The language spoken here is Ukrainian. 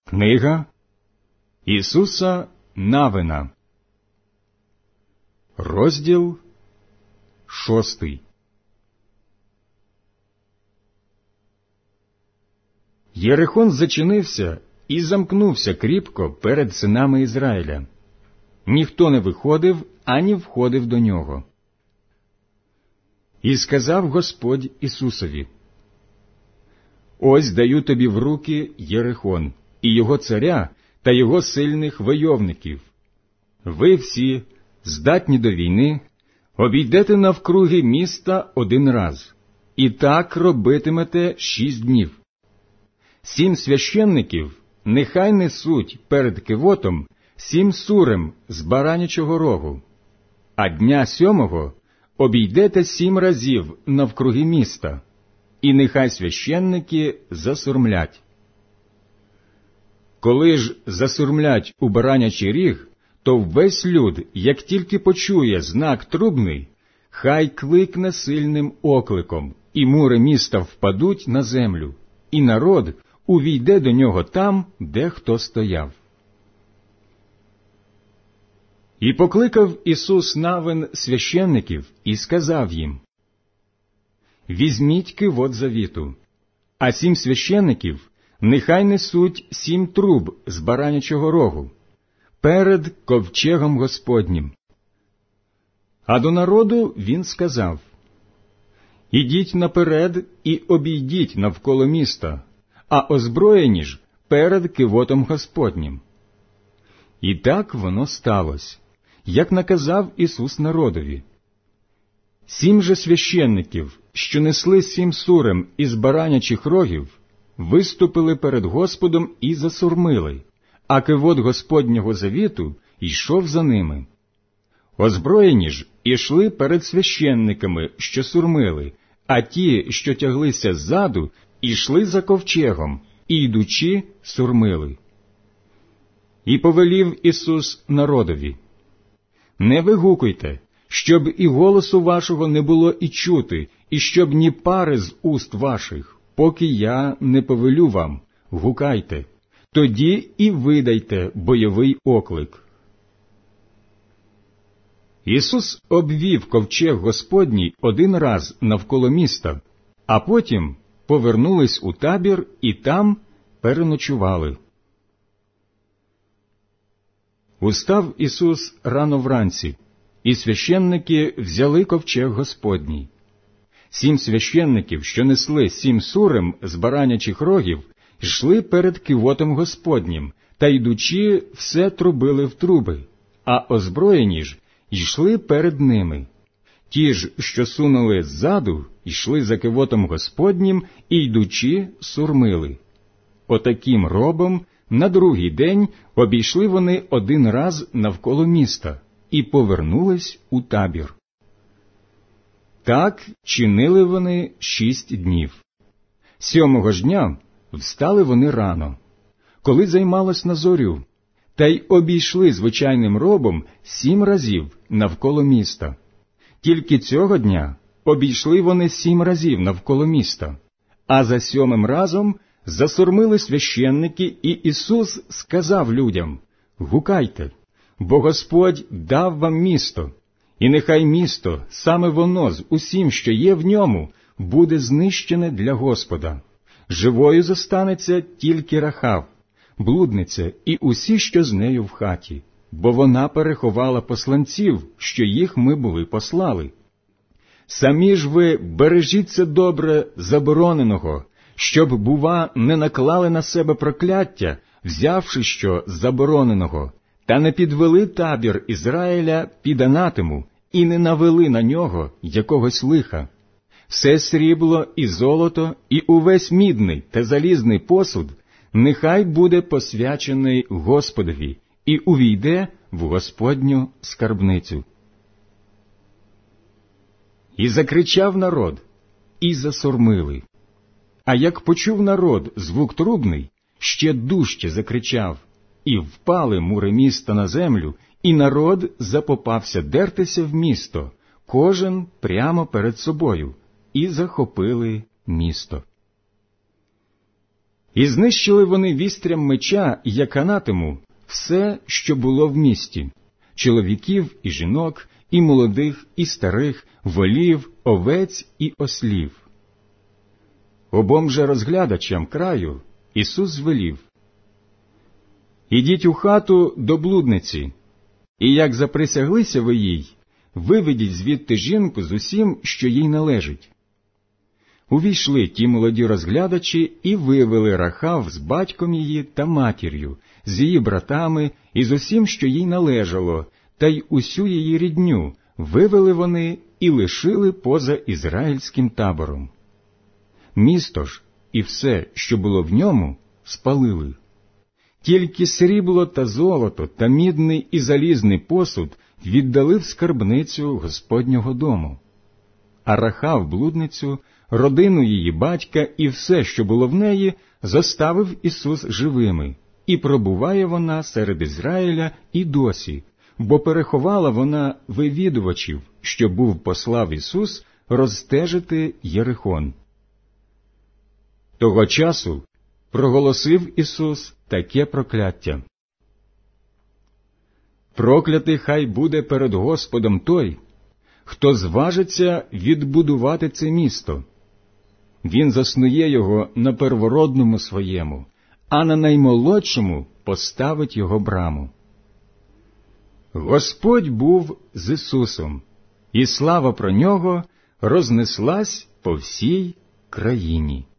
Книга Ісуса Навина, розділ 6. Єрихон зачинився і замкнувся кріпко перед синами Ізраїля. Ніхто не виходив, ані входив до нього. І сказав Господь Ісусові: «Ось даю тобі в руки Єрихон, і його царя, та його сильних войовників. Ви всі, здатні до війни, обійдете навкруги міста 1 раз, і так робитимете 6 днів. 7 священників нехай несуть перед кивотом 7 сурем з баранячого рогу, а дня 7 обійдете 7 разів навкруги міста, і нехай священники засурмлять. Коли ж засурмлять у баранячий ріг, то весь люд, як тільки почує знак трубний, хай кликне сильним окликом, і мури міста впадуть на землю, і народ увійде до нього там, де хто стояв». І покликав Ісус Навин священників і сказав їм: «Візьміть кивот завіту, а 7 священників нехай несуть 7 труб з баранячого рогу перед ковчегом Господнім». А до народу він сказав: «Ідіть наперед і обійдіть навколо міста, а озброєні ж перед кивотом Господнім». І так воно сталося, як наказав Ісус народові. 7 же священників, що несли 7 сурем із баранячих рогів, виступили перед Господом і засурмили, а кивот Господнього завіту йшов за ними. Озброєні ж ішли перед священниками, що сурмили, а ті, що тяглися ззаду, ішли за ковчегом, і, йдучи, сурмили. І повелів Ісус народові: «Не вигукуйте, щоб і голосу вашого не було і чути, і щоб ні пари з уст ваших, поки я не повелю вам, гукайте, тоді і видайте бойовий оклик». Ісус обвів ковчег Господній 1 раз навколо міста, а потім повернулись у табір і там переночували. Устав Ісус рано вранці, і священники взяли ковчег Господній. 7 священників, що несли 7 сурем з баранячих рогів, йшли перед кивотом Господнім, та, йдучи, все трубили в труби, а озброєні ж йшли перед ними. Ті ж, що сунули ззаду, йшли за кивотом Господнім і, йдучи, сурмили. Отаким робом на другий день обійшли вони 1 раз навколо міста і повернулись у табір. Так чинили вони 6 днів. 7-го ж дня встали вони рано, коли займалось на зорю, та й обійшли звичайним робом 7 разів навколо міста. Тільки цього дня обійшли вони 7 разів навколо міста, а за 7-м разом засурмили священники, і Ісус сказав людям: «Гукайте, бо Господь дав вам місто, і нехай місто, саме воно з усім, що є в ньому, буде знищене для Господа. Живою зостанеться тільки Рахав, блудниця, і усі, що з нею в хаті, бо вона переховала посланців, що їх ми були послали. Самі ж ви бережіться добре забороненого, щоб, бува, не наклали на себе прокляття, взявши що забороненого, та не підвели табір Ізраїля під анатему і не навели на нього якогось лиха. Все срібло і золото, і увесь мідний та залізний посуд нехай буде посвячений Господові і увійде в Господню скарбницю». І закричав народ, і засурмили. А як почув народ звук трубний, ще дужче закричав, і впали мури міста на землю, і народ запопався дертися в місто, кожен прямо перед собою, і захопили місто. І знищили вони вістрям меча, як анатему, все, що було в місті, чоловіків і жінок, і молодих, і старих, волів, овець і ослів. Обом же розглядачам краю Ісус звелів: «Ідіть у хату до блудниці, і як заприсяглися ви їй, виведіть звідти жінку з усім, що їй належить». Увійшли ті молоді розглядачі і вивели Рахав з батьком її та матір'ю, з її братами і з усім, що їй належало, та й усю її рідню вивели вони і лишили поза ізраїльським табором. Місто ж і все, що було в ньому, спалили. Тільки срібло та золото та мідний і залізний посуд віддали в скарбницю Господнього дому. А Рахав, блудницю, родину її батька і все, що було в неї, зоставив Ісус живими, і пробуває вона серед Ізраїля і досі, бо переховала вона вивідувачів, що був послав Ісус розстежити Єрихон. Того часу проголосив Ісус таке прокляття: «Проклятий хай буде перед Господом той, хто зважиться відбудувати це місто. Він заснує його на первородному своєму, а на наймолодшому поставить його браму». Господь був з Ісусом, і слава про нього рознеслась по всій країні.